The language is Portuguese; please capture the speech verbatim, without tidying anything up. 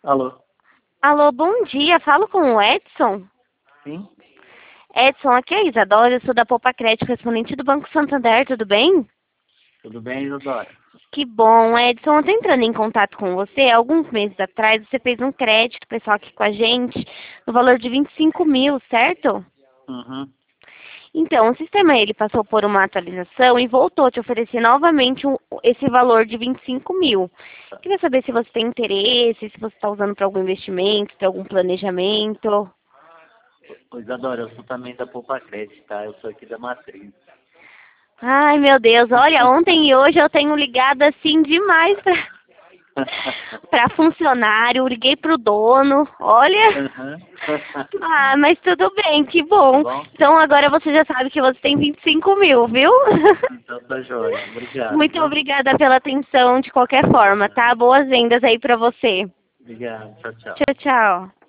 Alô? Alô, bom dia. Falo com o Edson. Sim? Edson, aqui é a Isadora, eu sou da Poupa Crédito, correspondente do Banco Santander, tudo bem? Tudo bem, Isadora? Que bom, Edson. Eu tô entrando em contato com você. Alguns meses atrás, você fez um crédito, pessoal, aqui com a gente, no valor de vinte e cinco mil, certo? Uhum. Então, o sistema, ele passou por uma atualização e voltou a te oferecer novamente um- esse valor de vinte e cinco mil. Queria saber se você tem interesse, se você está usando para algum investimento, para algum planejamento. Ô, Isadora, eu sou também da Poupa Crédito, tá? Eu sou aqui da Matriz. Ai, meu Deus, olha, ontem e hoje eu tenho ligado assim demais para para funcionário, liguei pro dono, olha. Uhum. Ah, mas tudo bem, que Tá bom. bom? Então agora você já sabe que você tem vinte e cinco mil, viu? Então tá joia. Obrigado, Muito viu? obrigada pela atenção de qualquer forma, tá? Boas vendas aí pra você. Obrigado. Tchau, tchau. Tchau, tchau.